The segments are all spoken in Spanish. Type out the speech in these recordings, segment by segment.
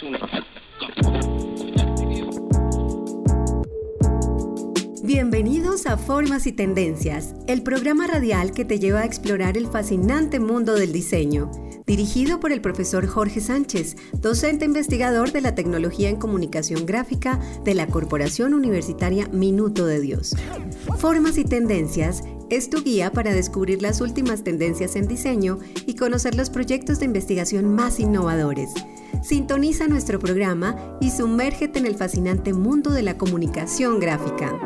Bienvenidos a Formas y Tendencias, el programa radial que te lleva a explorar el fascinante mundo del diseño. Dirigido por el profesor Jorge Sánchez, docente investigador de la tecnología en comunicación gráfica de la Corporación Universitaria Minuto de Dios. Formas y Tendencias es tu guía para descubrir las últimas tendencias en diseño y conocer los proyectos de investigación más innovadores. Sintoniza nuestro programa y sumérgete en el fascinante mundo de la comunicación gráfica.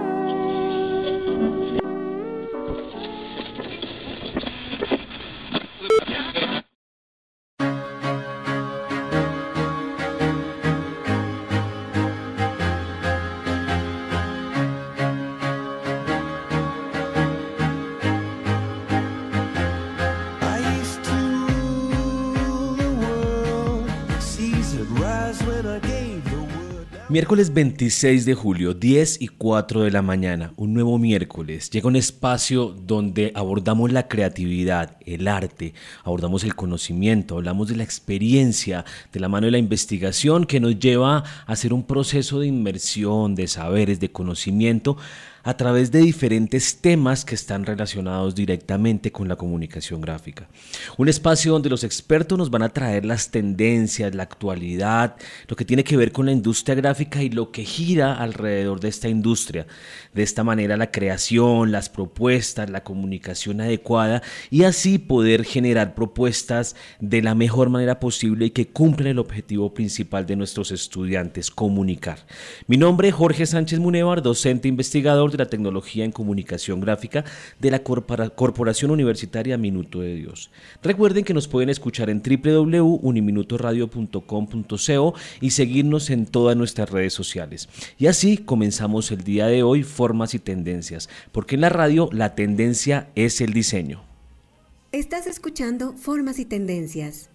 Miércoles 26 de julio, 10 y 4 de la mañana, un nuevo miércoles. Llega un espacio donde abordamos la creatividad, el arte, abordamos el conocimiento, hablamos de la experiencia, de la mano de la investigación que nos lleva a hacer un proceso de inmersión, de saberes, de conocimiento, a través de diferentes temas que están relacionados directamente con la comunicación gráfica. Un espacio donde los expertos nos van a traer las tendencias, la actualidad, lo que tiene que ver con la industria gráfica y lo que gira alrededor de esta industria. De esta manera la creación, las propuestas, la comunicación adecuada y así poder generar propuestas de la mejor manera posible y que cumplan el objetivo principal de nuestros estudiantes, comunicar. Mi nombre es Jorge Sánchez Munevar, docente investigador de la tecnología en comunicación gráfica de la Corporación Universitaria Minuto de Dios. Recuerden que nos pueden escuchar en www.uniminutoradio.com.co y seguirnos en todas nuestras redes sociales. Y así comenzamos el día de hoy, Formas y Tendencias, porque en la radio la tendencia es el diseño. Estás escuchando Formas y Tendencias.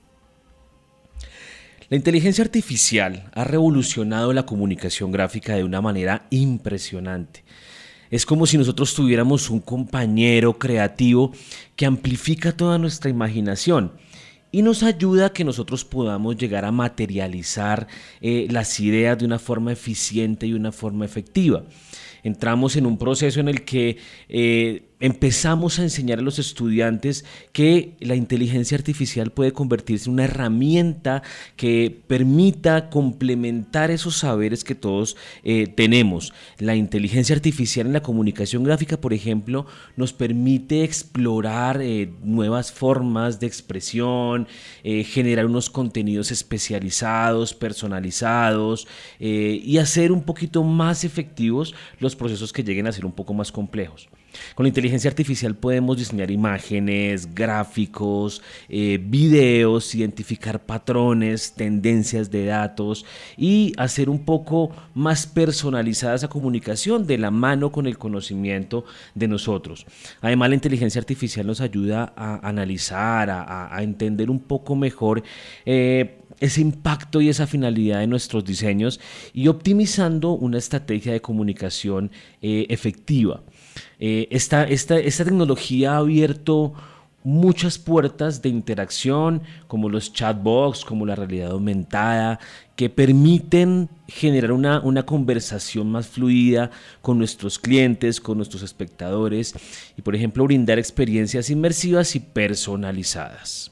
La inteligencia artificial ha revolucionado la comunicación gráfica de una manera impresionante. Es como si nosotros tuviéramos un compañero creativo que amplifica toda nuestra imaginación y nos ayuda a que nosotros podamos llegar a materializar las ideas de una forma eficiente y una forma efectiva. Entramos en un proceso en el que empezamos a enseñar a los estudiantes que la inteligencia artificial puede convertirse en una herramienta que permita complementar esos saberes que todos tenemos. La inteligencia artificial en la comunicación gráfica, por ejemplo, nos permite explorar nuevas formas de expresión, generar unos contenidos especializados, personalizados y hacer un poquito más efectivos los procesos que lleguen a ser un poco más complejos. Con la inteligencia artificial podemos diseñar imágenes, gráficos, videos, identificar patrones, tendencias de datos y hacer un poco más personalizada esa comunicación de la mano con el conocimiento de nosotros. Además, la inteligencia artificial nos ayuda a analizar, a entender un poco mejor ese impacto y esa finalidad de nuestros diseños y optimizando una estrategia de comunicación efectiva. Esta tecnología ha abierto muchas puertas de interacción, como los chatbots, como la realidad aumentada, que permiten generar una conversación más fluida con nuestros clientes, con nuestros espectadores y, por ejemplo, brindar experiencias inmersivas y personalizadas.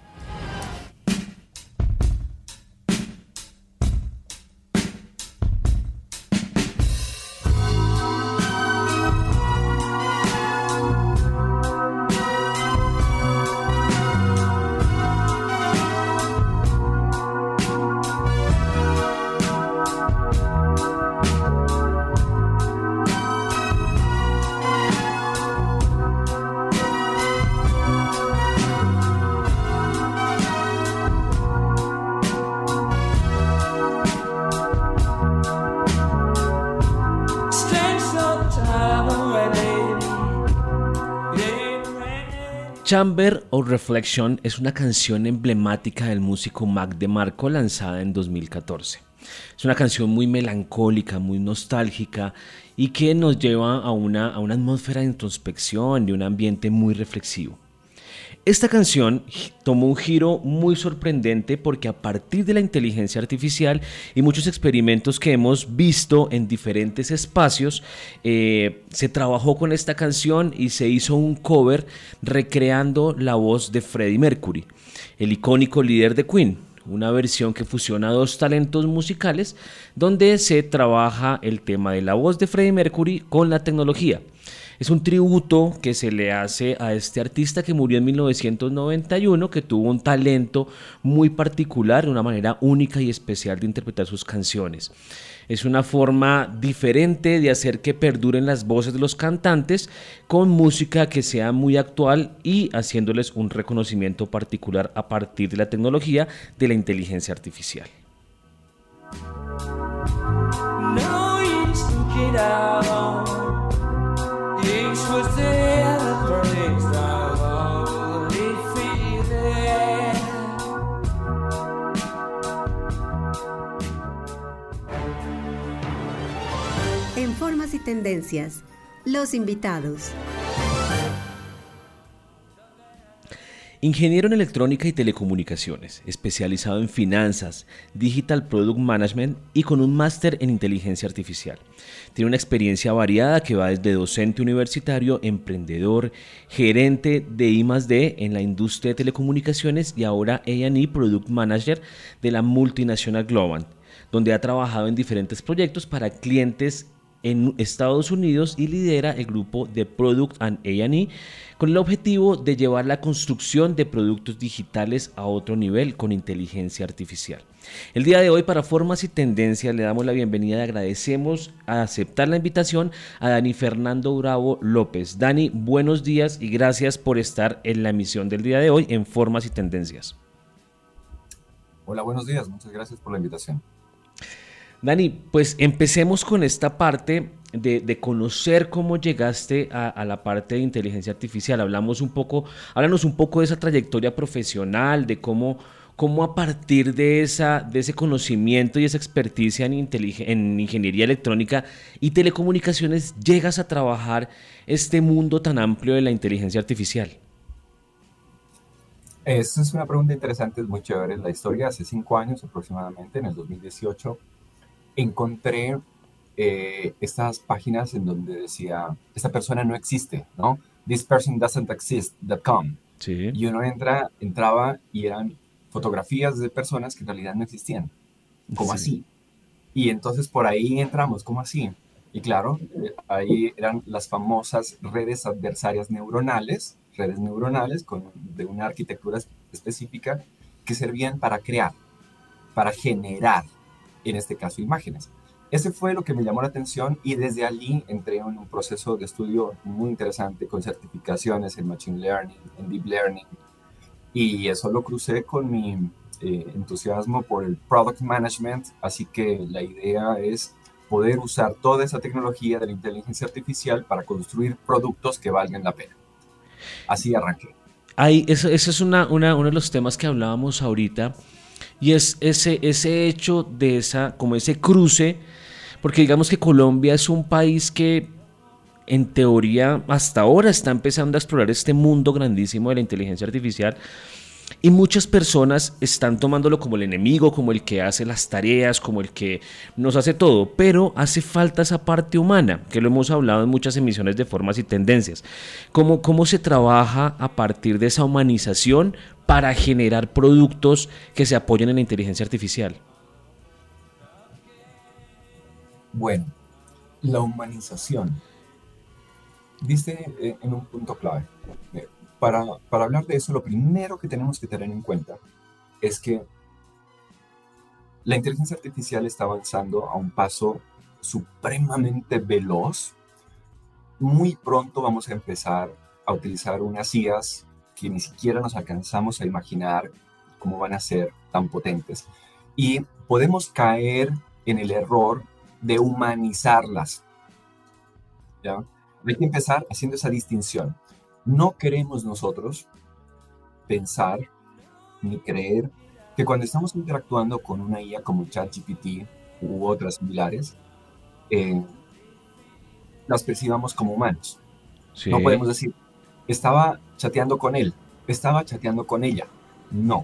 Chamber of Reflection es una canción emblemática del músico Mac DeMarco lanzada en 2014. Es una canción muy melancólica, muy nostálgica y que nos lleva a una atmósfera de introspección, de un ambiente muy reflexivo. Esta canción tomó un giro muy sorprendente porque a partir de la inteligencia artificial y muchos experimentos que hemos visto en diferentes espacios, se trabajó con esta canción y se hizo un cover recreando la voz de Freddie Mercury, el icónico líder de Queen. Una versión que fusiona dos talentos musicales donde se trabaja el tema de la voz de Freddie Mercury con la tecnología. Es un tributo que se le hace a este artista que murió en 1991, que tuvo un talento muy particular, una manera única y especial de interpretar sus canciones. Es una forma diferente de hacer que perduren las voces de los cantantes con música que sea muy actual y haciéndoles un reconocimiento particular a partir de la tecnología de la inteligencia artificial. En Formas y Tendencias, los invitados. Ingeniero en electrónica y telecomunicaciones, especializado en finanzas, digital product management y con un máster en inteligencia artificial. Tiene una experiencia variada que va desde docente universitario, emprendedor, gerente de I+D en la industria de telecomunicaciones y ahora A&E Product Manager de la multinacional Globant, donde ha trabajado en diferentes proyectos para clientes en Estados Unidos y lidera el grupo de Product and A&E con el objetivo de llevar la construcción de productos digitales a otro nivel con inteligencia artificial. El día de hoy, para Formas y Tendencias, le damos la bienvenida y agradecemos a aceptar la invitación a Dani Fernando Bravo López. Dani, buenos días y gracias por estar en la emisión del día de hoy en Formas y Tendencias. Hola, buenos días. Muchas gracias por la invitación. Dani, pues empecemos con esta parte de conocer cómo llegaste a la parte de inteligencia artificial. Háblanos un poco de esa trayectoria profesional, de cómo a partir de ese conocimiento y esa experticia en ingeniería electrónica y telecomunicaciones llegas a trabajar este mundo tan amplio de la inteligencia artificial. Esa es una pregunta interesante, es muy chévere. La historia, hace 5 años aproximadamente, en el 2018, encontré estas páginas en donde decía, esta persona no existe, ¿no? This person doesn't exist.com. Sí. Y uno entraba y eran fotografías de personas que en realidad no existían. ¿Cómo así? Y entonces por ahí entramos, ¿cómo así? Y claro, ahí eran las famosas redes adversarias neuronales, de una arquitectura específica que servían para crear, para generar, en este caso, imágenes. Ese fue lo que me llamó la atención y desde allí entré en un proceso de estudio muy interesante con certificaciones en Machine Learning, en Deep Learning, y eso lo crucé con mi entusiasmo por el Product Management, así que la idea es poder usar toda esa tecnología de la inteligencia artificial para construir productos que valgan la pena. Así arranqué. Eso es uno de los temas que hablábamos ahorita, y es ese hecho de como ese cruce, porque digamos que Colombia es un país que en teoría hasta ahora está empezando a explorar este mundo grandísimo de la inteligencia artificial y muchas personas están tomándolo como el enemigo, como el que hace las tareas, como el que nos hace todo, pero hace falta esa parte humana, que lo hemos hablado en muchas emisiones de Formas y Tendencias. ¿Cómo se trabaja a partir de esa humanización para generar productos que se apoyen en la inteligencia artificial? Bueno, la humanización. Diste en un punto clave. Para hablar de eso, lo primero que tenemos que tener en cuenta es que la inteligencia artificial está avanzando a un paso supremamente veloz. Muy pronto vamos a empezar a utilizar unas IAs que ni siquiera nos alcanzamos a imaginar cómo van a ser tan potentes. Y podemos caer en el error de humanizarlas, ¿ya? Hay que empezar haciendo esa distinción. No queremos nosotros pensar ni creer que cuando estamos interactuando con una IA como ChatGPT u otras similares, las percibamos como humanos. Sí. No podemos decir, estaba chateando con él. estaba chateando con ella. No,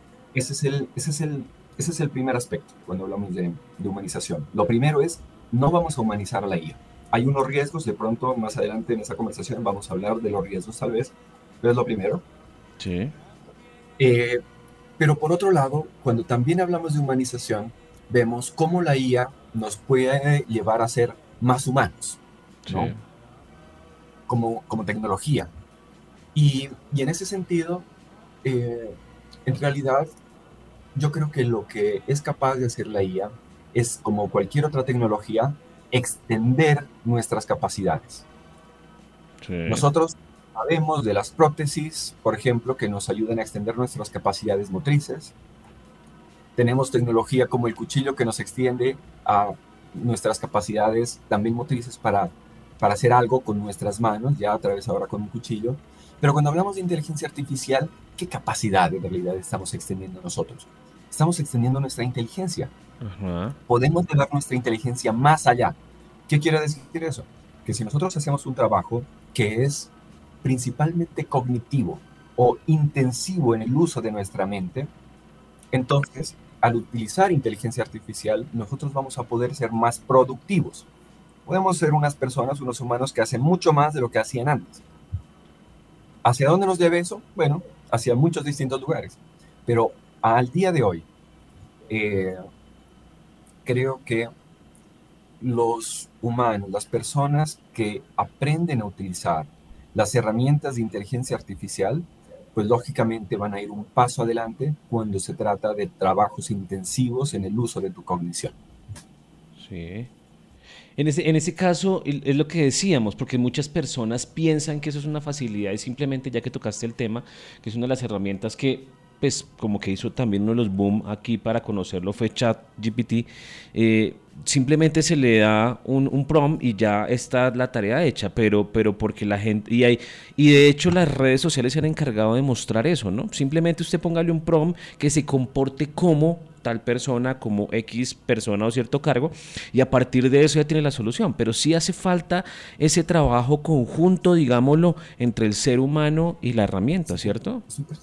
ese es el primer aspecto cuando hablamos de humanización. Lo primero es, no vamos a humanizar a la IA. Hay unos riesgos, de pronto más adelante en esta conversación vamos a hablar de los riesgos tal vez, pero es lo primero. Sí. Pero por otro lado, cuando también hablamos de humanización, vemos cómo la IA nos puede llevar a ser más humanos, ¿no? Sí. Como tecnología. Y en ese sentido, en realidad, yo creo que lo que es capaz de hacer la IA es, como cualquier otra tecnología, extender nuestras capacidades. Sí. Nosotros sabemos de las prótesis, por ejemplo, que nos ayudan a extender nuestras capacidades motrices. Tenemos tecnología como el cuchillo que nos extiende a nuestras capacidades también motrices para hacer algo con nuestras manos, ya a través ahora con un cuchillo. Pero cuando hablamos de inteligencia artificial, ¿qué capacidad en realidad estamos extendiendo nosotros? Estamos extendiendo nuestra inteligencia. Ajá. Podemos llevar nuestra inteligencia más allá. ¿Qué quiere decir eso? Que si nosotros hacemos un trabajo que es principalmente cognitivo o intensivo en el uso de nuestra mente, entonces, al utilizar inteligencia artificial, nosotros vamos a poder ser más productivos. Podemos ser unas personas, unos humanos que hacen mucho más de lo que hacían antes. ¿Hacia dónde nos debe eso? Bueno, hacia muchos distintos lugares. Pero al día de hoy, creo que los humanos, las personas que aprenden a utilizar las herramientas de inteligencia artificial, pues lógicamente van a ir un paso adelante cuando se trata de trabajos intensivos en el uso de tu cognición. Sí. En ese caso, es lo que decíamos, porque muchas personas piensan que eso es una facilidad y simplemente, ya que tocaste el tema, que es una de las herramientas que, pues, como que hizo también uno de los boom aquí para conocerlo fue ChatGPT, simplemente se le da un prompt y ya está la tarea hecha, pero porque la gente, y de hecho las redes sociales se han encargado de mostrar eso, ¿no? Simplemente usted póngale un prompt que se comporte como tal persona, como X persona o cierto cargo, y a partir de eso ya tiene la solución. Pero sí hace falta ese trabajo conjunto, digámoslo, entre el ser humano y la herramienta, ¿cierto? Súper.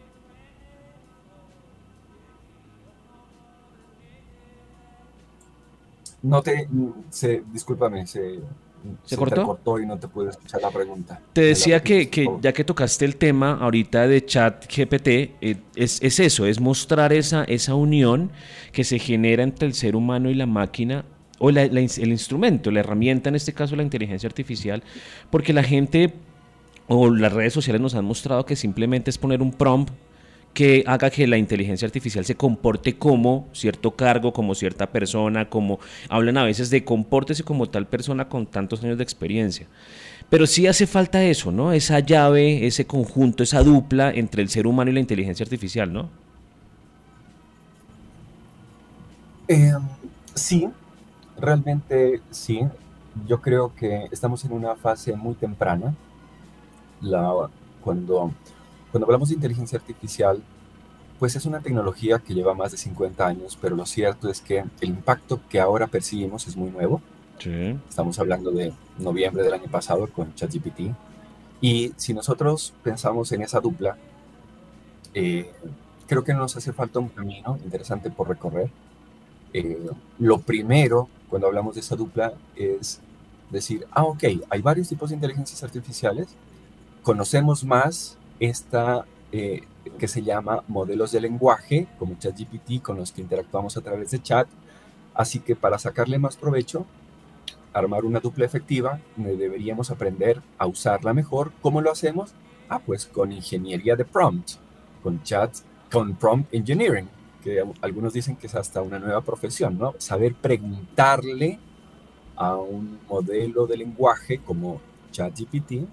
No te, discúlpame, ¿Se se cortó? intercortó y no te pude escuchar la pregunta. Te ¿Me la decía repites, por favor? ya que tocaste el tema ahorita de ChatGPT, es eso, es mostrar esa unión que se genera entre el ser humano y la máquina, o el instrumento, la herramienta, en este caso la inteligencia artificial, porque la gente o las redes sociales nos han mostrado que simplemente es poner un prompt que haga que la inteligencia artificial se comporte como cierto cargo, como cierta persona, como hablan a veces de compórtese como tal persona con tantos años de experiencia. Pero sí hace falta eso, ¿no? Esa llave, ese conjunto, esa dupla entre el ser humano y la inteligencia artificial, ¿no? Eh, sí, realmente sí. Yo creo que estamos en una fase muy temprana. La, cuando, cuando hablamos de inteligencia artificial, pues es una tecnología que lleva más de 50 años, pero lo cierto es que el impacto que ahora percibimos es muy nuevo. Sí, Estamos hablando de noviembre del año pasado con ChatGPT. Y si nosotros pensamos en esa dupla, eh, creo que nos hace falta un camino interesante por recorrer. Lo primero, cuando hablamos de esa dupla, es decir, ok, hay varios tipos de inteligencias artificiales, conocemos más esta que se llama modelos de lenguaje, como ChatGPT, con los que interactuamos a través de chat, así que para sacarle más provecho, armar una dupla efectiva, deberíamos aprender a usarla mejor. ¿Cómo lo hacemos? Pues con ingeniería de prompt, con prompt engineering, que algunos dicen que es hasta una nueva profesión, ¿no? Saber preguntarle a un modelo de lenguaje como ChatGPT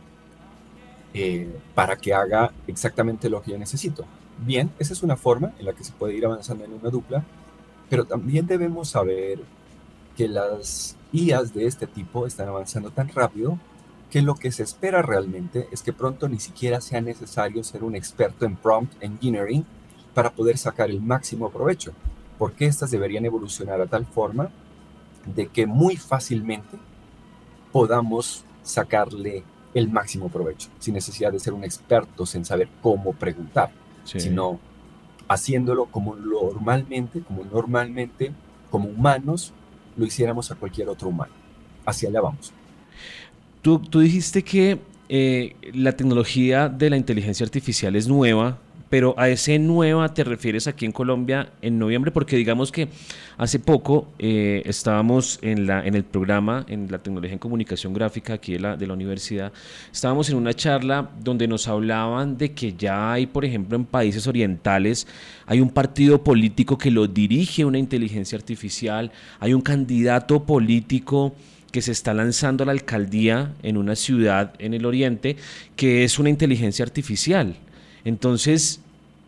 para que haga exactamente lo que yo necesito. Bien, esa es una forma en la que se puede ir avanzando en una dupla, pero también debemos saber que las IAs de este tipo están avanzando tan rápido que lo que se espera realmente es que pronto ni siquiera sea necesario ser un experto en prompt engineering para poder sacar el máximo provecho, porque estas deberían evolucionar a tal forma de que muy fácilmente podamos sacarle el máximo provecho, sin necesidad de ser un experto en saber cómo preguntar, Sí. sino haciéndolo como normalmente, como humanos, lo hiciéramos a cualquier otro humano. Hacia allá vamos. Tú dijiste que la tecnología de la inteligencia artificial es nueva, pero a ese nueva te refieres aquí en Colombia en noviembre, porque digamos que hace poco estábamos en el programa, en la tecnología en comunicación gráfica aquí de la universidad, estábamos en una charla donde nos hablaban de que ya hay, por ejemplo, en países orientales, hay un partido político que lo dirige una inteligencia artificial, hay un candidato político que se está lanzando a la alcaldía en una ciudad en el oriente, que es una inteligencia artificial. Entonces,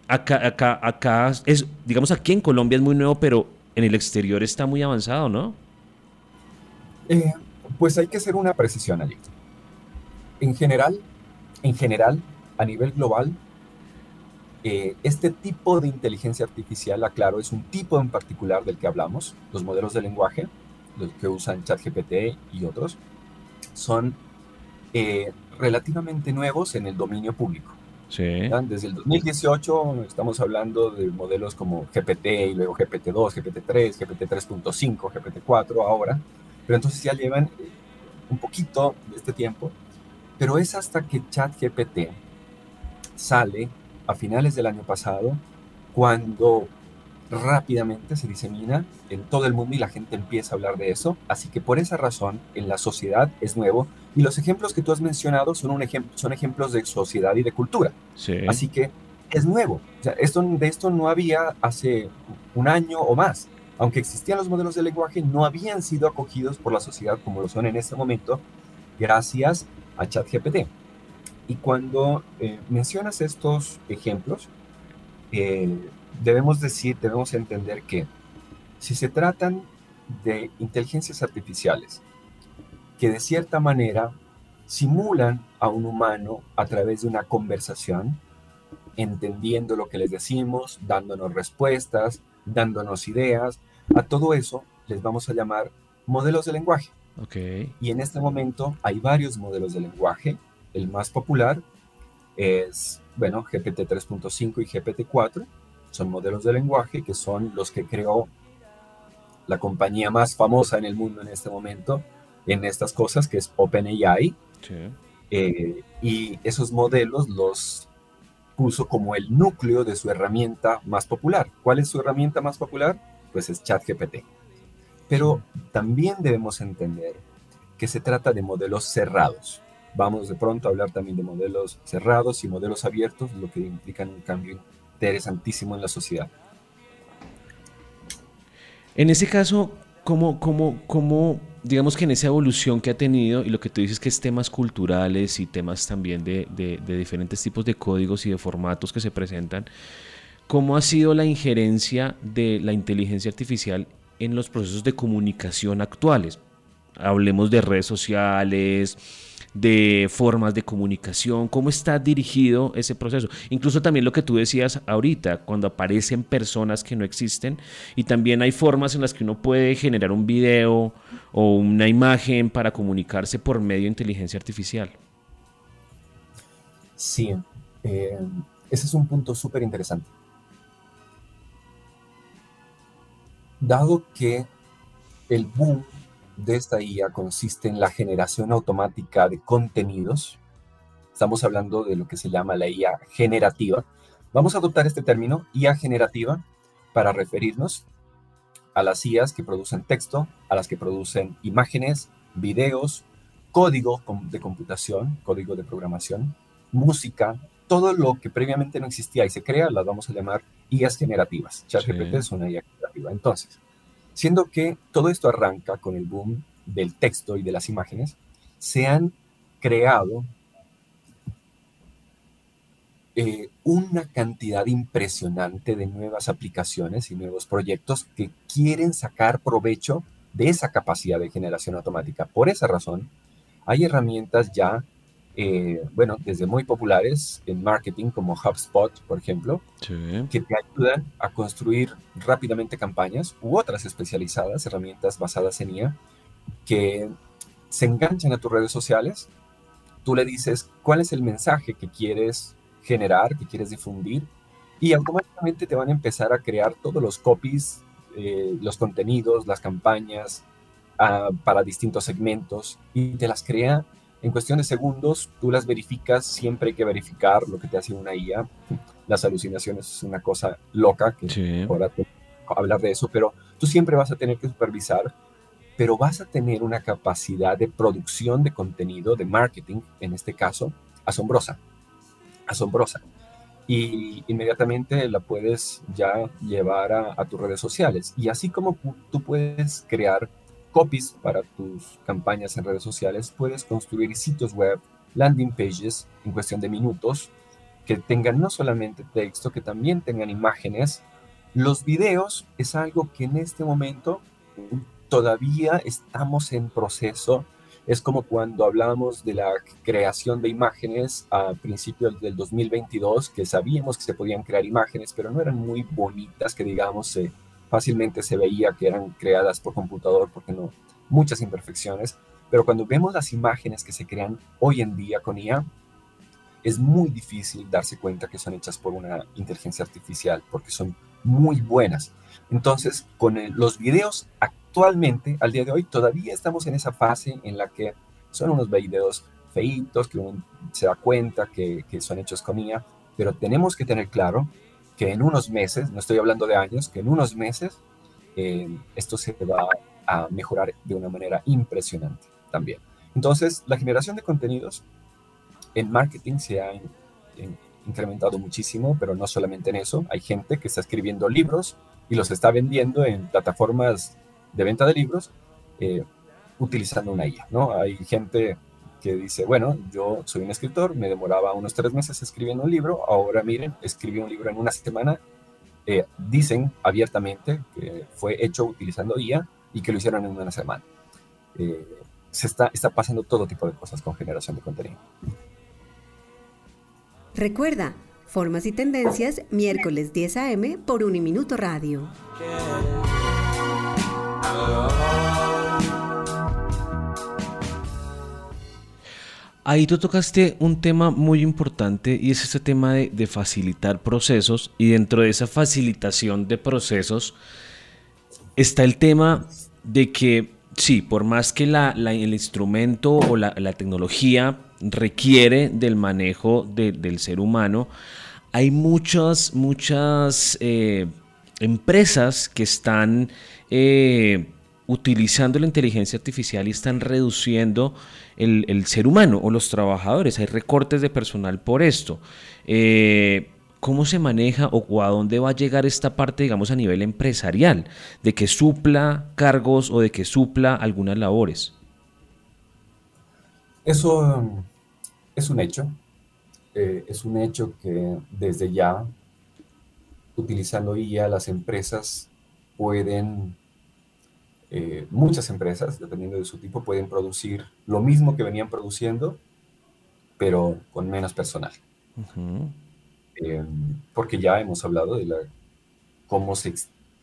acá es, digamos, aquí en Colombia es muy nuevo, pero en el exterior está muy avanzado, ¿no? Eh, pues hay que hacer una precisión allí. En general, a nivel global, este tipo de inteligencia artificial, aclaro, es un tipo en particular del que hablamos. Los modelos de lenguaje, los que usan ChatGPT y otros, son relativamente nuevos en el dominio público. Sí. ¿Ya? Desde el 2018 estamos hablando de modelos como GPT y luego GPT-2, GPT-3, GPT-3.5, GPT-4 ahora, pero entonces ya llevan un poquito de este tiempo, pero es hasta que ChatGPT sale a finales del año pasado cuando rápidamente se disemina en todo el mundo y la gente empieza a hablar de eso. Así que por esa razón en la sociedad es nuevo y los ejemplos que tú has mencionado son ejemplos de sociedad y de cultura. Sí. Así que es nuevo. O sea, de esto no había hace un año o más. Aunque existían los modelos de lenguaje, no habían sido acogidos por la sociedad como lo son en este momento gracias a ChatGPT. Y cuando mencionas estos ejemplos, debemos entender que si se tratan de inteligencias artificiales que de cierta manera simulan a un humano a través de una conversación, entendiendo lo que les decimos, dándonos respuestas, dándonos ideas, a todo eso les vamos a llamar modelos de lenguaje. Okay. Y en este momento hay varios modelos de lenguaje. El más popular es, bueno, GPT 3.5 y GPT 4. Son modelos de lenguaje que son los que creó la compañía más famosa en el mundo en este momento en estas cosas, que es OpenAI. Sí. Y esos modelos los puso como el núcleo de su herramienta más popular. ¿Cuál es su herramienta más popular? Pues es ChatGPT. Pero también debemos entender que se trata de modelos cerrados. Vamos de pronto a hablar también de modelos cerrados y modelos abiertos, lo que implican un cambio interesantísimo en la sociedad. En ese caso, ¿cómo, digamos que en esa evolución que ha tenido, y lo que tú dices que es temas culturales y temas también de diferentes tipos de códigos y de formatos que se presentan, cómo ha sido la injerencia de la inteligencia artificial en los procesos de comunicación actuales? Hablemos de redes sociales, de formas de comunicación, cómo está dirigido ese proceso. Incluso también lo que tú decías ahorita, cuando aparecen personas que no existen, y también hay formas en las que uno puede generar un video o una imagen para comunicarse por medio de inteligencia artificial. Sí, ese es un punto súper interesante. Dado que el boom de esta IA consiste en la generación automática de contenidos, estamos hablando de lo que se llama la IA generativa. Vamos a adoptar este término, IA generativa, para referirnos a las IAs que producen texto, a las que producen imágenes, videos, código de computación, código de programación, música, todo lo que previamente no existía y se crea, las vamos a llamar IAs generativas. ChatGPT es una IA generativa. Entonces, siendo que todo esto arranca con el boom del texto y de las imágenes, se han creado una cantidad impresionante de nuevas aplicaciones y nuevos proyectos que quieren sacar provecho de esa capacidad de generación automática. Por esa razón, hay herramientas ya, desde muy populares en marketing como HubSpot, por ejemplo, que te ayudan a construir rápidamente campañas u otras especializadas, herramientas basadas en IA, que se enganchan a tus redes sociales tú le dices cuál es el mensaje que quieres generar, que quieres difundir, y automáticamente te van a empezar a crear todos los copies, los contenidos, las campañas para distintos segmentos, y te las crea en cuestión de segundos. Tú las verificas, siempre hay que verificar lo que te hace una IA. Las alucinaciones es una cosa loca, que Sí. ahora te hablar de eso, pero tú siempre vas a tener que supervisar, pero vas a tener una capacidad de producción de contenido, de marketing, en este caso, asombrosa, asombrosa. Y inmediatamente la puedes ya llevar a tus redes sociales. Y así como tú puedes crear copies para tus campañas en redes sociales, puedes construir sitios web, landing pages en cuestión de minutos, que tengan no solamente texto, que también tengan imágenes. Los videos es algo que en este momento todavía estamos en proceso. Es como cuando hablamos de la creación de imágenes a principios del 2022, que sabíamos que se podían crear imágenes, pero no eran muy bonitas, que digamos, fácilmente se veía que eran creadas por computador, porque no, muchas imperfecciones. Pero cuando vemos las imágenes que se crean hoy en día con IA, es muy difícil darse cuenta que son hechas por una inteligencia artificial, porque son muy buenas. Entonces, con los videos actualmente, al día de hoy, todavía estamos en esa fase en la que son unos videos feitos, que uno se da cuenta que son hechos con IA, pero tenemos que tener claro que en unos meses, no estoy hablando de años, que en unos meses esto se va a mejorar de una manera impresionante también. Entonces, la generación de contenidos en marketing se ha incrementado muchísimo, pero no solamente en eso. Hay gente que está escribiendo libros y los está vendiendo en plataformas de venta de libros utilizando una IA, ¿no? Hay gente que dice, bueno, yo soy un escritor, me demoraba unos 3 meses escribiendo un libro, ahora miren, escribí un libro en una semana. Dicen abiertamente que fue hecho utilizando IA y que lo hicieron en una semana. Se está pasando todo tipo de cosas con generación de contenido. Recuerda, Formas y Tendencias, miércoles 10 a.m. por Uniminuto Radio. Ahí tú tocaste un tema muy importante, y es este tema de facilitar procesos, y dentro de esa facilitación de procesos está el tema de que sí, por más que el instrumento o la tecnología requiere del manejo del ser humano, hay muchas empresas que están utilizando la inteligencia artificial y están reduciendo el ser humano o los trabajadores. Hay recortes de personal por esto. ¿Cómo se maneja o a dónde va a llegar esta parte, digamos, a nivel empresarial, de que supla cargos o de que supla algunas labores? Eso es un hecho. Es un hecho que desde ya, utilizando IA, las empresas pueden, muchas empresas, dependiendo de su tipo, pueden producir lo mismo que venían produciendo, pero con menos personal. Uh-huh. Porque ya hemos hablado de cómo se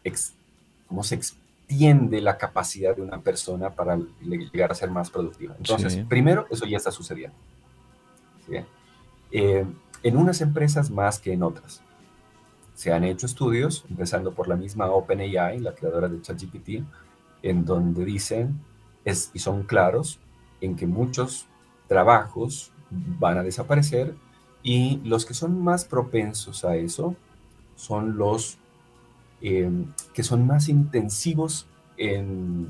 extiende la capacidad de una persona para llegar a ser más productiva. Entonces, Sí. primero, eso ya está sucediendo. ¿Sí? En unas empresas más que en otras. Se han hecho estudios, empezando por la misma OpenAI, la creadora de ChatGPT, en donde dicen, y son claros, en que muchos trabajos van a desaparecer, y los que son más propensos a eso son los que son más intensivos en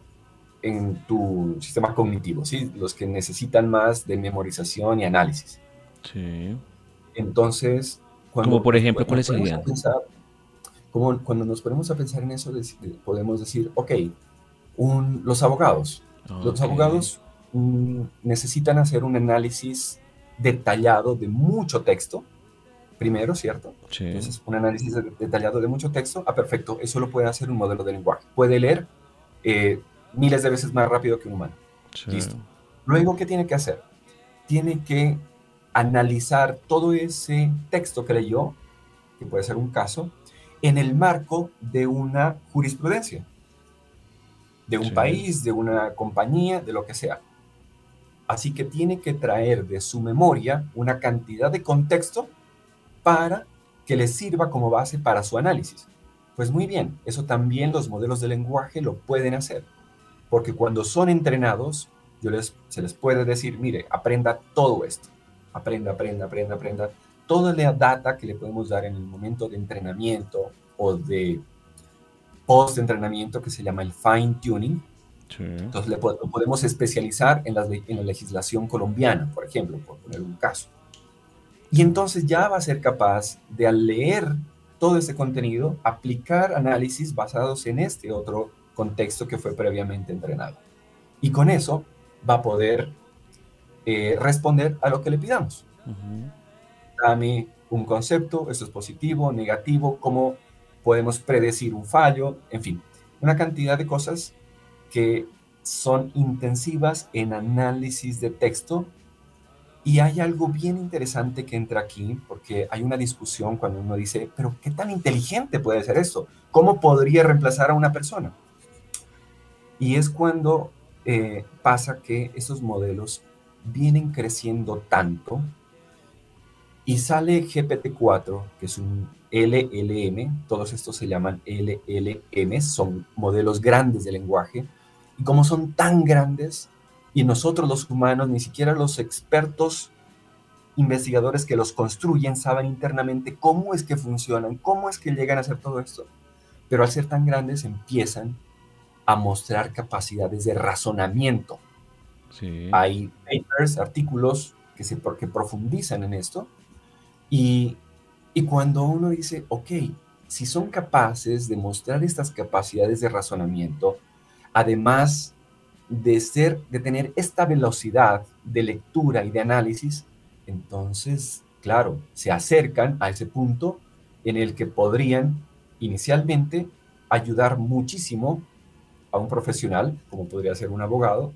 tu sistema cognitivo, ¿sí? Los que necesitan más de memorización y análisis. Sí. Entonces, Como por ejemplo, ¿cuáles serían? Cuando nos ponemos a pensar en eso, podemos decir, ok, los abogados. Okay. Los abogados necesitan hacer un análisis detallado de mucho texto, primero, ¿cierto? Sí. Entonces, un análisis detallado de mucho texto, perfecto, eso lo puede hacer un modelo de lenguaje. Puede leer miles de veces más rápido que un humano. Sí. Listo. Luego, ¿qué tiene que hacer? Tiene que analizar todo ese texto que leyó, que puede ser un caso, en el marco de una jurisprudencia, de un país, de una compañía, de lo que sea. Así que tiene que traer de su memoria una cantidad de contexto para que le sirva como base para su análisis. Pues muy bien, eso también los modelos de lenguaje lo pueden hacer, porque cuando son entrenados, se les puede decir, mire, aprenda todo esto, aprenda. Toda la data que le podemos dar en el momento de entrenamiento o de post-entrenamiento, que se llama el fine-tuning. Sí. Entonces lo podemos especializar en la legislación colombiana, por ejemplo, por poner un caso. Y entonces ya va a ser capaz de, al leer todo ese contenido, aplicar análisis basados en este otro contexto que fue previamente entrenado. Y con eso va a poder responder a lo que le pidamos. Dame un concepto, esto es positivo, negativo, cómo podemos predecir un fallo, en fin, una cantidad de cosas que son intensivas en análisis de texto. Y hay algo bien interesante que entra aquí, porque hay una discusión cuando uno dice, pero ¿qué tan inteligente puede ser esto? ¿Cómo podría reemplazar a una persona? Y es cuando pasa que esos modelos vienen creciendo tanto y sale GPT-4, que es un LLM, todos estos se llaman LLM, son modelos grandes de lenguaje, y como son tan grandes, y nosotros los humanos, ni siquiera los expertos investigadores que los construyen saben internamente cómo es que funcionan, cómo es que llegan a hacer todo esto, pero al ser tan grandes empiezan a mostrar capacidades de razonamiento. Sí. Hay papers, artículos que profundizan en esto, y cuando uno dice, ok, si son capaces de mostrar estas capacidades de razonamiento, además de tener esta velocidad de lectura y de análisis, entonces, claro, se acercan a ese punto en el que podrían inicialmente ayudar muchísimo a un profesional, como podría ser un abogado,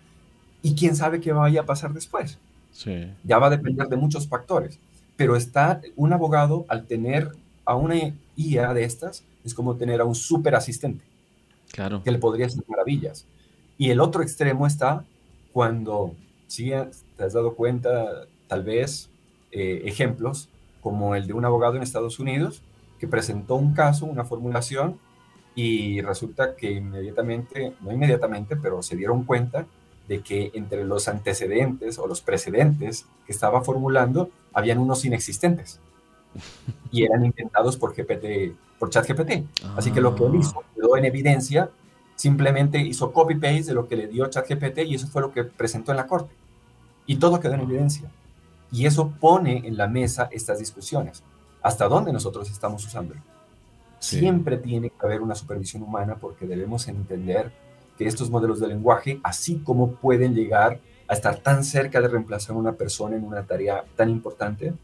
y quién sabe qué vaya a pasar después. Sí. Ya va a depender de muchos factores, pero está un abogado, al tener a una IA de estas, es como tener a un súper asistente, claro, que le podría hacer maravillas. Y el otro extremo está cuando, sí, te has dado cuenta, tal vez, ejemplos como el de un abogado en Estados Unidos que presentó un caso, una formulación, y resulta que no inmediatamente, pero se dieron cuenta de que entre los antecedentes o los precedentes que estaba formulando, habían unos inexistentes y eran inventados por ChatGPT. Así que lo que él hizo quedó en evidencia. Simplemente hizo copy-paste de lo que le dio ChatGPT y eso fue lo que presentó en la corte. Y todo quedó en evidencia. Y eso pone en la mesa estas discusiones. ¿Hasta dónde nosotros estamos usándolo? Sí. Siempre tiene que haber una supervisión humana porque debemos entender que estos modelos de lenguaje, así como pueden llegar a estar tan cerca de reemplazar a una persona en una tarea tan importante,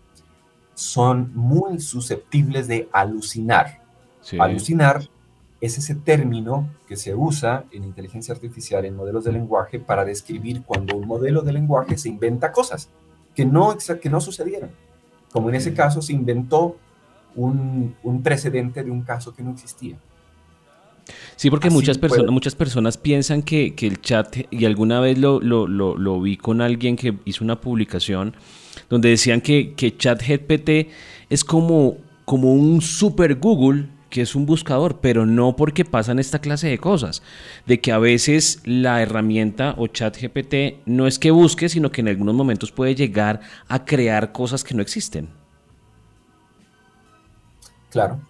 son muy susceptibles de alucinar. Sí. Alucinar es ese término que se usa en inteligencia artificial, en modelos de lenguaje, para describir cuando un modelo de lenguaje se inventa cosas que no sucedieron. Como en ese caso se inventó un precedente de un caso que no existía. Sí, porque muchas personas piensan que el chat, y alguna vez lo vi con alguien que hizo una publicación donde decían que ChatGPT es como un super Google, que es un buscador, pero no porque pasan esta clase de cosas, de que a veces la herramienta o ChatGPT no es que busque, sino que en algunos momentos puede llegar a crear cosas que no existen. Claro.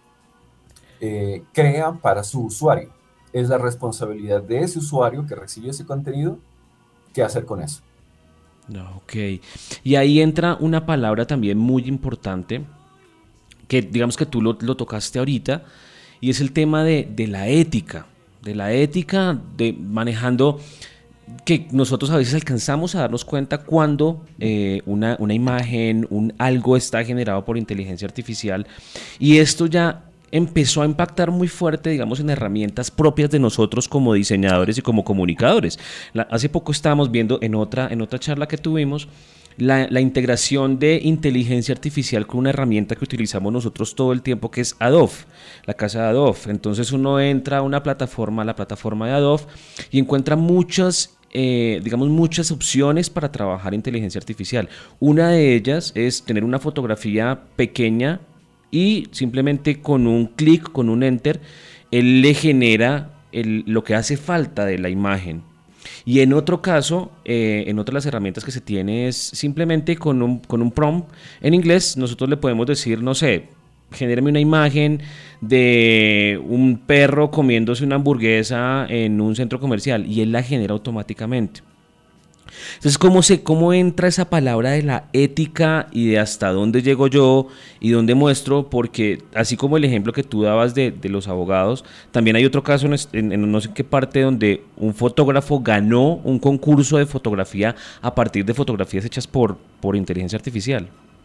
Crea para su usuario. Es la responsabilidad de ese usuario que recibió ese contenido qué hacer con eso. Ok. Y ahí entra una palabra también muy importante, que digamos que tú lo tocaste ahorita, y es el tema de la ética, de manejando, que nosotros a veces alcanzamos a darnos cuenta cuando una imagen, algo está generado por inteligencia artificial, y esto ya empezó a impactar muy fuerte, digamos, en herramientas propias de nosotros como diseñadores y como comunicadores. Hace poco estábamos viendo en otra charla que tuvimos la integración de inteligencia artificial con una herramienta que utilizamos nosotros todo el tiempo, que es Adobe, la casa de Adobe. Entonces uno entra a la plataforma de Adobe, y encuentra muchas digamos, muchas opciones para trabajar inteligencia artificial. Una de ellas es tener una fotografía pequeña y simplemente con un clic, con un enter, él le genera lo que hace falta de la imagen. Y en otro caso, en otra de las herramientas que se tiene es simplemente con un prompt en inglés, nosotros le podemos decir, no sé, genérame una imagen de un perro comiéndose una hamburguesa en un centro comercial y él la genera automáticamente. Entonces, ¿cómo entra esa palabra de la ética y de hasta dónde llego yo y dónde muestro? Porque así como el ejemplo que tú dabas de los abogados, también hay otro caso en no sé qué parte donde un fotógrafo ganó un concurso de fotografía a partir de fotografías hechas por inteligencia artificial.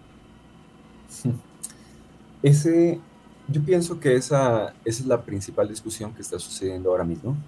Ese, yo pienso que esa es la principal discusión que está sucediendo ahora mismo.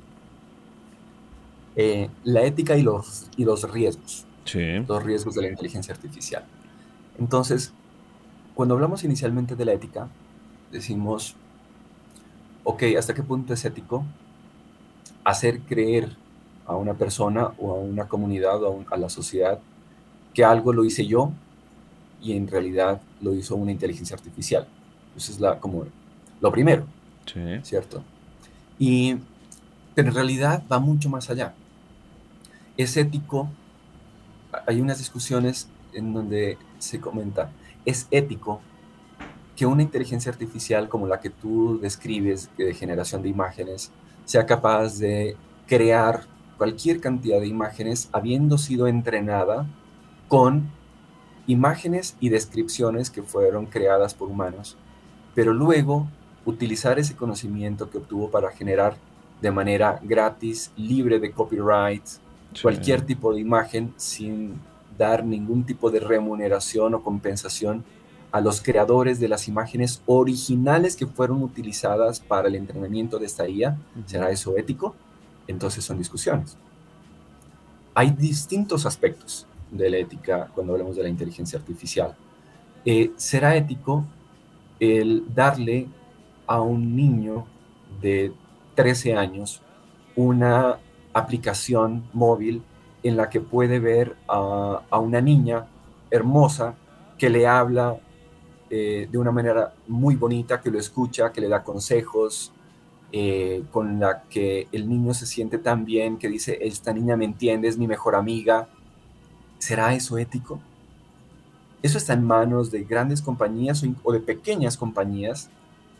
La ética y los riesgos, Sí. los riesgos de la inteligencia artificial. Entonces, cuando hablamos inicialmente de la ética, decimos, ok, ¿hasta qué punto es ético hacer creer a una persona o a una comunidad o a la sociedad que algo lo hice yo y en realidad lo hizo una inteligencia artificial? Eso es como lo primero, Sí. ¿cierto? Pero en realidad va mucho más allá. Es ético, hay unas discusiones en donde se comenta, es ético que una inteligencia artificial como la que tú describes, de generación de imágenes, sea capaz de crear cualquier cantidad de imágenes habiendo sido entrenada con imágenes y descripciones que fueron creadas por humanos, pero luego utilizar ese conocimiento que obtuvo para generar de manera gratis, libre de copyright, Sí. cualquier tipo de imagen sin dar ningún tipo de remuneración o compensación a los creadores de las imágenes originales que fueron utilizadas para el entrenamiento de esta IA. ¿Será eso ético? Entonces son discusiones. Hay distintos aspectos de la ética cuando hablamos de la inteligencia artificial. ¿Será ético el darle a un niño de 13 años una aplicación móvil en la que puede ver a una niña hermosa que le habla de una manera muy bonita, que lo escucha, que le da consejos, con la que el niño se siente tan bien, que dice, esta niña me entiende, es mi mejor amiga? ¿Será eso ético? Eso está en manos de grandes compañías o de pequeñas compañías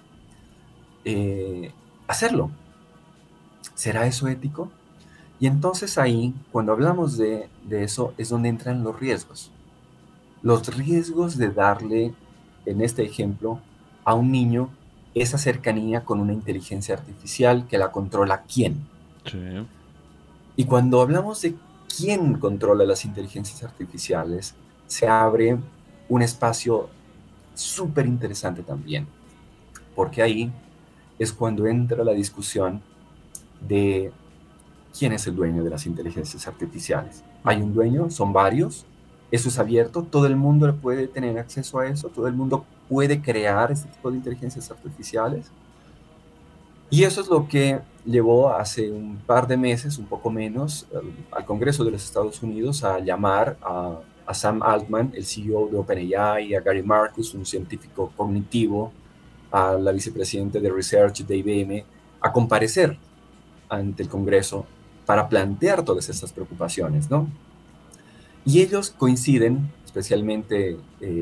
hacerlo. ¿Será eso ético? Y entonces ahí, cuando hablamos de eso, es donde entran los riesgos. Los riesgos de darle, en este ejemplo, a un niño esa cercanía con una inteligencia artificial que la controla quién. Sí. Y cuando hablamos de quién controla las inteligencias artificiales, se abre un espacio súper interesante también, porque ahí es cuando entra la discusión de quién es el dueño de las inteligencias artificiales. ¿Hay un dueño? ¿Son varios? ¿Eso es abierto? ¿Todo el mundo puede tener acceso a eso? ¿Todo el mundo puede crear este tipo de inteligencias artificiales? Y eso es lo que llevó hace un par de meses, un poco menos, al Congreso de los Estados Unidos a llamar a Sam Altman, el CEO de OpenAI, a Gary Marcus, un científico cognitivo, a la vicepresidenta de Research de IBM, a comparecer ante el Congreso para plantear todas estas preocupaciones, ¿no? Y ellos coinciden, especialmente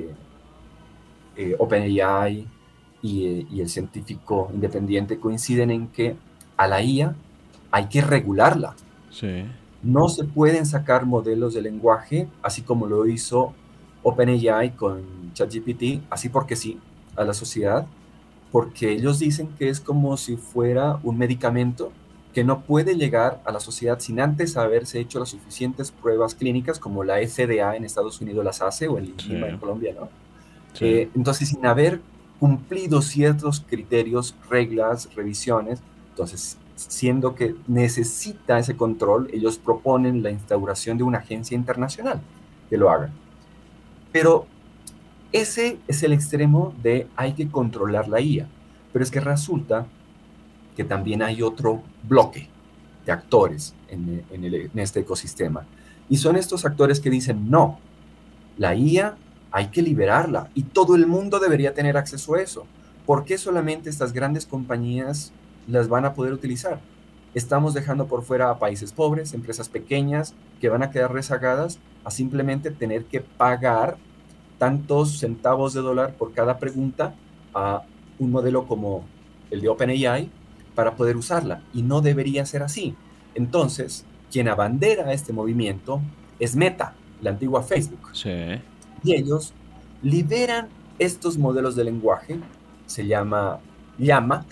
OpenAI y el científico independiente, coinciden en que a la IA hay que regularla. Sí. No se pueden sacar modelos de lenguaje, así como lo hizo OpenAI con ChatGPT, así porque sí, a la sociedad, porque ellos dicen que es como si fuera un medicamento que no puede llegar a la sociedad sin antes haberse hecho las suficientes pruebas clínicas, como la FDA en Estados Unidos las hace, o el INVIMA en Colombia, ¿no? Sí. Entonces, sin haber cumplido ciertos criterios, reglas, revisiones, entonces, siendo que necesita ese control, ellos proponen la instauración de una agencia internacional que lo haga. Pero ese es el extremo de hay que controlar la IA. Pero es que resulta que también hay otro bloque, de actores en este ecosistema. Y son estos actores que dicen, no, la IA hay que liberarla y todo el mundo debería tener acceso a eso. ¿Por qué solamente estas grandes compañías las van a poder utilizar? Estamos dejando por fuera a países pobres, empresas pequeñas que van a quedar rezagadas a simplemente tener que pagar tantos centavos de dólar por cada pregunta a un modelo como el de OpenAI para poder usarla. Y no debería ser así. Entonces, quien abandera este movimiento es Meta, la antigua Facebook. Sí. Y ellos liberan estos modelos de lenguaje, se llama Llama,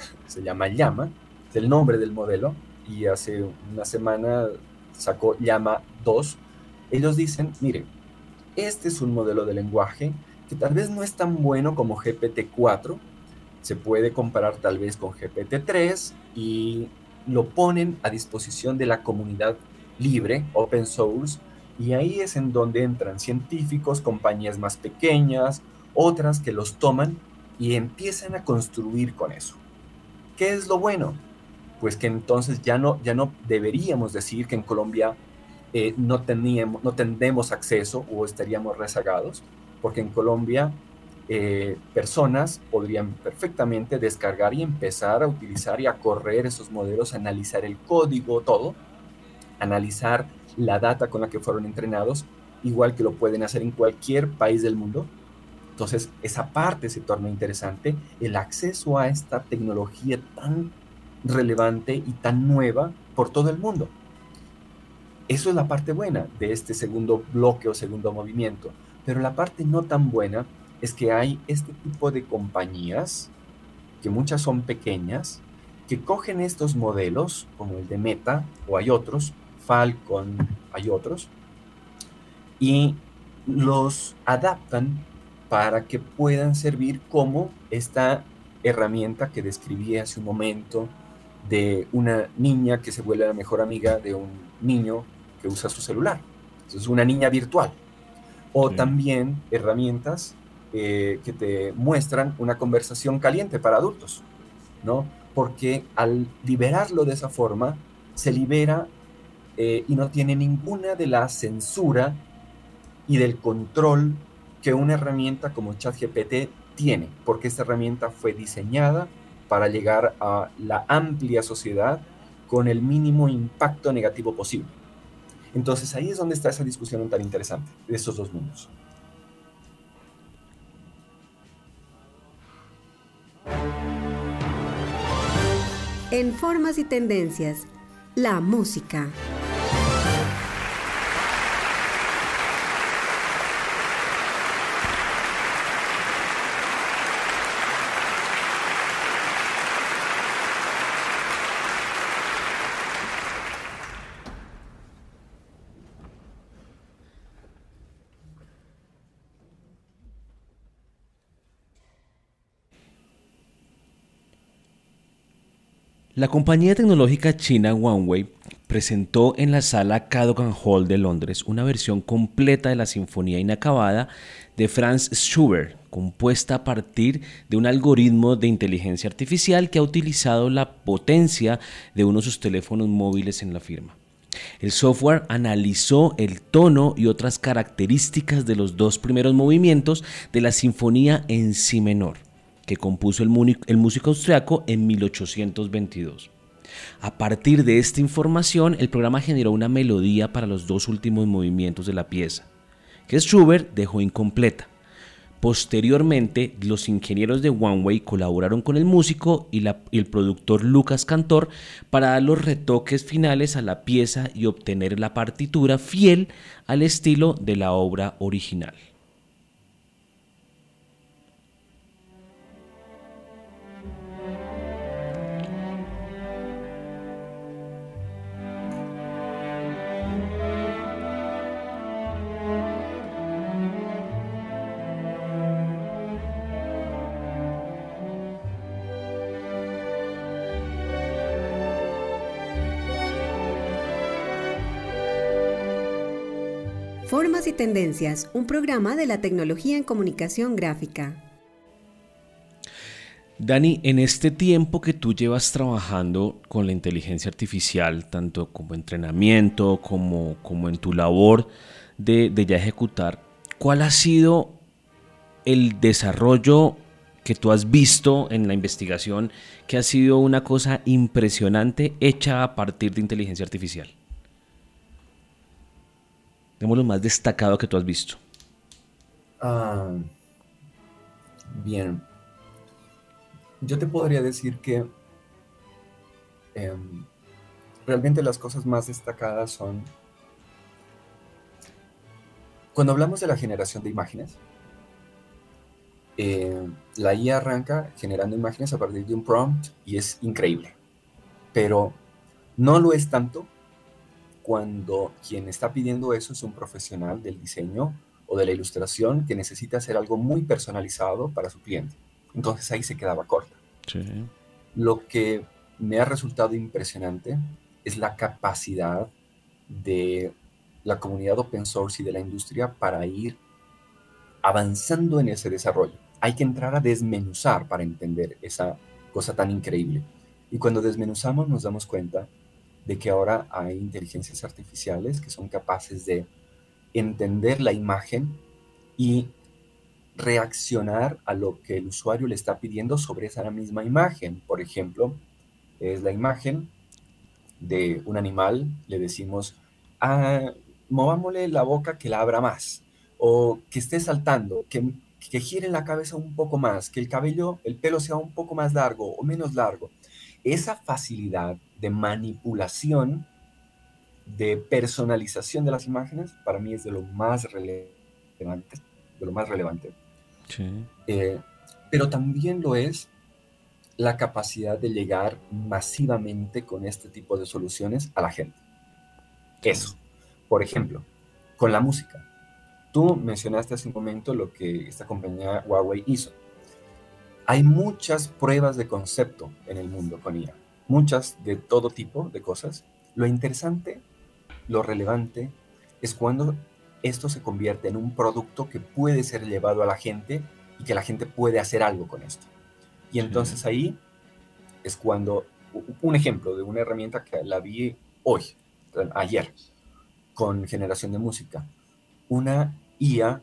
es el nombre del modelo, y hace una semana sacó Llama 2. Ellos dicen, miren, este es un modelo de lenguaje que tal vez no es tan bueno como GPT-4, se puede comparar tal vez con GPT-3 y lo ponen a disposición de la comunidad libre, open source, y ahí es en donde entran científicos, compañías más pequeñas, otras que los toman y empiezan a construir con eso. ¿Qué es lo bueno? Pues que entonces ya no deberíamos decir que en Colombia no tendremos acceso o estaríamos rezagados, porque en Colombia personas podrían perfectamente descargar y empezar a utilizar y a correr esos modelos, analizar el código, todo, analizar la data con la que fueron entrenados, igual que lo pueden hacer en cualquier país del mundo. Entonces, esa parte se torna interesante, el acceso a esta tecnología tan relevante y tan nueva por todo el mundo. Eso es la parte buena de este segundo bloque o segundo movimiento. Pero la parte no tan buena es que hay este tipo de compañías, que muchas son pequeñas, que cogen estos modelos, como el de Meta, o hay otros, Falcon, hay otros, y los adaptan para que puedan servir como esta herramienta que describí hace un momento de una niña que se vuelve la mejor amiga de un niño que usa su celular. Entonces, una niña virtual. O también herramientas que te muestran una conversación caliente para adultos, ¿no? Porque al liberarlo de esa forma, se libera y no tiene ninguna de la censura y del control que una herramienta como ChatGPT tiene, porque esta herramienta fue diseñada para llegar a la amplia sociedad con el mínimo impacto negativo posible. Entonces ahí es donde está esa discusión tan interesante de esos dos mundos. En Formas y Tendencias, la música. La compañía tecnológica china Huawei presentó en la sala Cadogan Hall de Londres una versión completa de la Sinfonía Inacabada de Franz Schubert, compuesta a partir de un algoritmo de inteligencia artificial que ha utilizado la potencia de uno de sus teléfonos móviles en la firma. El software analizó el tono y otras características de los dos primeros movimientos de la Sinfonía en Si menor, que compuso el músico austriaco en 1822. A partir de esta información, el programa generó una melodía para los dos últimos movimientos de la pieza, que Schubert dejó incompleta. Posteriormente, los ingenieros de Huawei colaboraron con el músico y el productor Lucas Cantor para dar los retoques finales a la pieza y obtener la partitura fiel al estilo de la obra original. Formas y Tendencias, un programa de la tecnología en comunicación gráfica. Dani, en este tiempo que tú llevas trabajando con la inteligencia artificial, tanto como entrenamiento, como en tu labor de ya ejecutar, ¿cuál ha sido el desarrollo que tú has visto en la investigación que ha sido una cosa impresionante hecha a partir de inteligencia artificial? Digamos lo más destacado que tú has visto. Ah, bien, yo te podría decir que em, realmente las cosas más destacadas son cuando hablamos de la generación de imágenes. La IA arranca generando imágenes a partir de un prompt y es increíble, pero no lo es tanto cuando quien está pidiendo eso es un profesional del diseño o de la ilustración que necesita hacer algo muy personalizado para su cliente. Entonces ahí se quedaba corta. Sí. Lo que me ha resultado impresionante es la capacidad de la comunidad open source y de la industria para ir avanzando en ese desarrollo. Hay que entrar a desmenuzar para entender esa cosa tan increíble. Y cuando desmenuzamos nos damos cuenta de que ahora hay inteligencias artificiales que son capaces de entender la imagen y reaccionar a lo que el usuario le está pidiendo sobre esa misma imagen. Por ejemplo, es la imagen de un animal, le decimos, movámosle la boca que la abra más, o que esté saltando, que gire la cabeza un poco más, que el pelo sea un poco más largo o menos largo. Esa facilidad de manipulación, de personalización de las imágenes, para mí es de lo más relevante, de lo más relevante. Sí. Pero también lo es la capacidad de llegar masivamente con este tipo de soluciones a la gente. Eso. Por ejemplo, con la música. Tú mencionaste hace un momento lo que esta compañía Huawei hizo. Hay muchas pruebas de concepto en el mundo con IA. Muchas de todo tipo de cosas. Lo interesante, lo relevante, es cuando esto se convierte en un producto que puede ser llevado a la gente y que la gente puede hacer algo con esto. Y entonces ahí es cuando, un ejemplo de una herramienta que la vi ayer, con generación de música. Una IA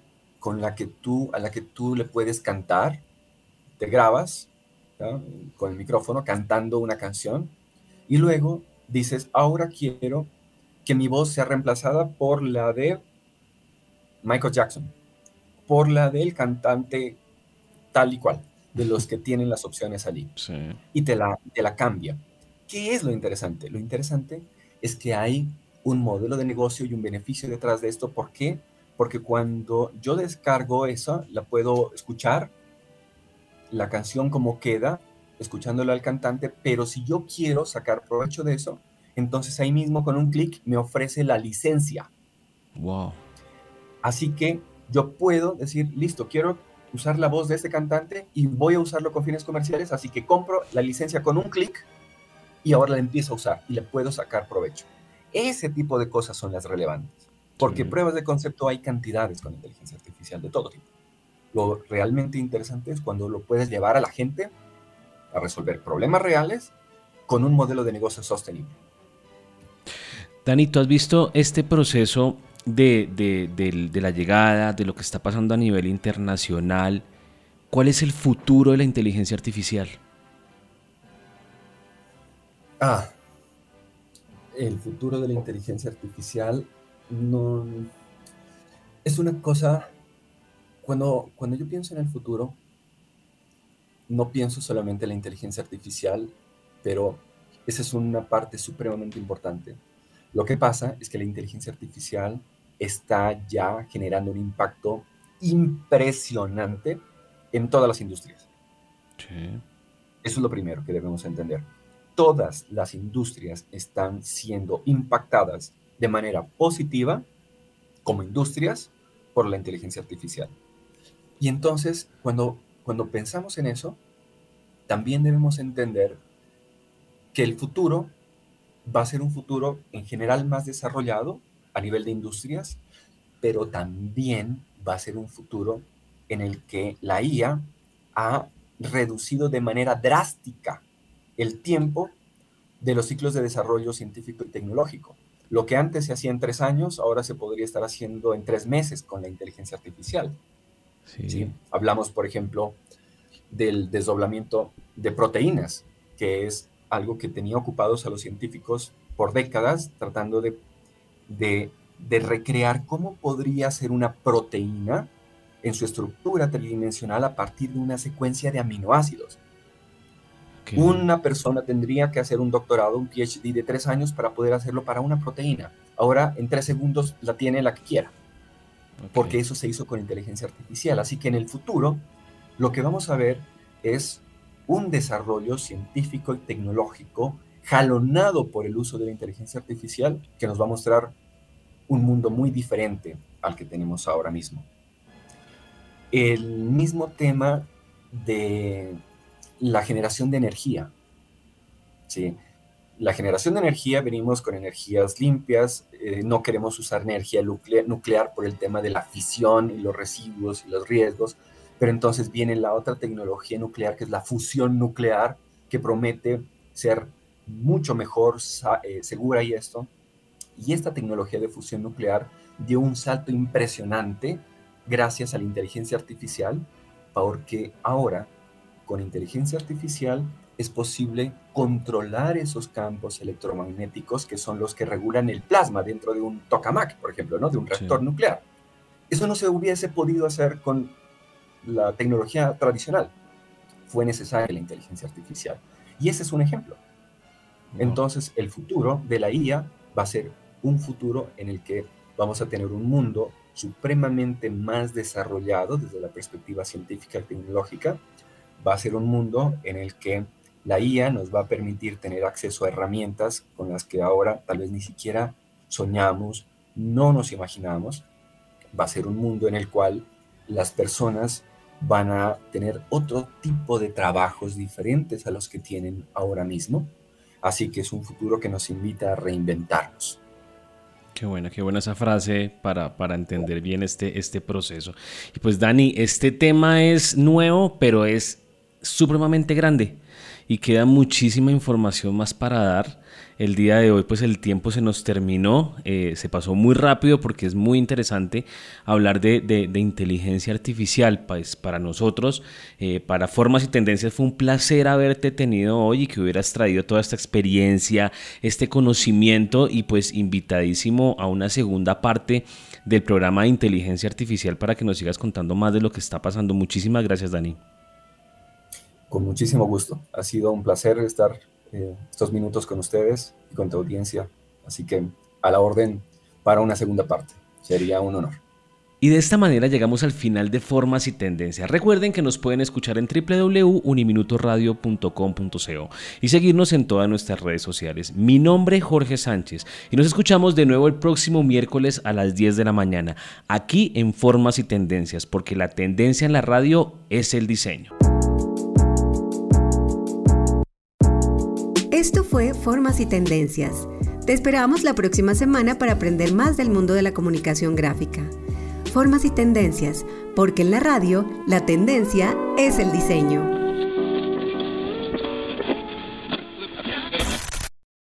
a la que tú le puedes cantar, te grabas, ¿no?, con el micrófono cantando una canción y luego dices, ahora quiero que mi voz sea reemplazada por la de Michael Jackson, por la del cantante tal y cual, de los que tienen las opciones allí. Sí. Y te la cambia. ¿Qué es lo interesante? Lo interesante es que hay un modelo de negocio y un beneficio detrás de esto. ¿Por qué? Porque cuando yo descargo eso, la puedo escuchar, la canción como queda, escuchándola al cantante, pero si yo quiero sacar provecho de eso, entonces ahí mismo con un clic me ofrece la licencia. Wow. Así que yo puedo decir, listo, quiero usar la voz de este cantante y voy a usarlo con fines comerciales, así que compro la licencia con un clic y ahora la empiezo a usar y le puedo sacar provecho. Ese tipo de cosas son las relevantes, porque pruebas de concepto hay cantidades con inteligencia artificial de todo tipo. Lo realmente interesante es cuando lo puedes llevar a la gente a resolver problemas reales con un modelo de negocio sostenible. Dani, ¿tú has visto este proceso de la llegada, de lo que está pasando a nivel internacional? ¿Cuál es el futuro de la inteligencia artificial? El futuro de la inteligencia artificial no es una cosa. Cuando yo pienso en el futuro, no pienso solamente en la inteligencia artificial, pero esa es una parte supremamente importante. Lo que pasa es que la inteligencia artificial está ya generando un impacto impresionante en todas las industrias. Sí. Eso es lo primero que debemos entender. Todas las industrias están siendo impactadas de manera positiva como industrias por la inteligencia artificial. Y entonces, cuando pensamos en eso, también debemos entender que el futuro va a ser un futuro en general más desarrollado a nivel de industrias, pero también va a ser un futuro en el que la IA ha reducido de manera drástica el tiempo de los ciclos de desarrollo científico y tecnológico. Lo que antes se hacía en 3 años, ahora se podría estar haciendo en 3 meses con la inteligencia artificial. Sí. ¿Sí? Hablamos, por ejemplo, del desdoblamiento de proteínas, que es algo que tenía ocupados a los científicos por décadas, tratando de recrear cómo podría ser una proteína en su estructura tridimensional a partir de una secuencia de aminoácidos. Okay. Una persona tendría que hacer un doctorado, un PhD de 3 años para poder hacerlo para una proteína. Ahora, en 3 segundos la tiene la que quiera, porque eso se hizo con inteligencia artificial. Así que en el futuro, lo que vamos a ver es un desarrollo científico y tecnológico jalonado por el uso de la inteligencia artificial que nos va a mostrar un mundo muy diferente al que tenemos ahora mismo. El mismo tema de la generación de energía. ¿Sí? La generación de energía, venimos con energías limpias, no queremos usar energía nuclear por el tema de la fisión y los residuos y los riesgos, pero entonces viene la otra tecnología nuclear, que es la fusión nuclear, que promete ser mucho mejor, segura y esto. Y esta tecnología de fusión nuclear dio un salto impresionante gracias a la inteligencia artificial, porque ahora, con inteligencia artificial, es posible controlar esos campos electromagnéticos que son los que regulan el plasma dentro de un tokamak, por ejemplo, ¿no? De un reactor nuclear. Eso no se hubiese podido hacer con la tecnología tradicional. Fue necesaria la inteligencia artificial. Y ese es un ejemplo. Entonces, el futuro de la IA va a ser un futuro en el que vamos a tener un mundo supremamente más desarrollado desde la perspectiva científica y tecnológica. Va a ser un mundo en el que la IA nos va a permitir tener acceso a herramientas con las que ahora tal vez ni siquiera soñamos, no nos imaginamos. Va a ser un mundo en el cual las personas van a tener otro tipo de trabajos diferentes a los que tienen ahora mismo. Así que es un futuro que nos invita a reinventarnos. Qué buena esa frase para entender bien este proceso. Y pues Dani, este tema es nuevo, pero es supremamente grande y queda muchísima información más para dar. El día de hoy pues el tiempo se nos terminó, se pasó muy rápido porque es muy interesante hablar de inteligencia artificial. Pues para nosotros, para Formas y Tendencias, fue un placer haberte tenido hoy y que hubieras traído toda esta experiencia, este conocimiento, y pues invitadísimo a una segunda parte del programa de inteligencia artificial para que nos sigas contando más de lo que está pasando. Muchísimas gracias, Dani. Con muchísimo gusto. Ha sido un placer estar estos minutos con ustedes y con tu audiencia. Así que a la orden para una segunda parte. Sería un honor. Y de esta manera llegamos al final de Formas y Tendencias. Recuerden que nos pueden escuchar en www.uniminutoradio.com.co y seguirnos en todas nuestras redes sociales. Mi nombre es Jorge Sánchez y nos escuchamos de nuevo el próximo miércoles a las 10 de la mañana, aquí en Formas y Tendencias, porque la tendencia en la radio es el diseño. Esto fue Formas y Tendencias. Te esperamos la próxima semana para aprender más del mundo de la comunicación gráfica. Formas y Tendencias, porque en la radio la tendencia es el diseño.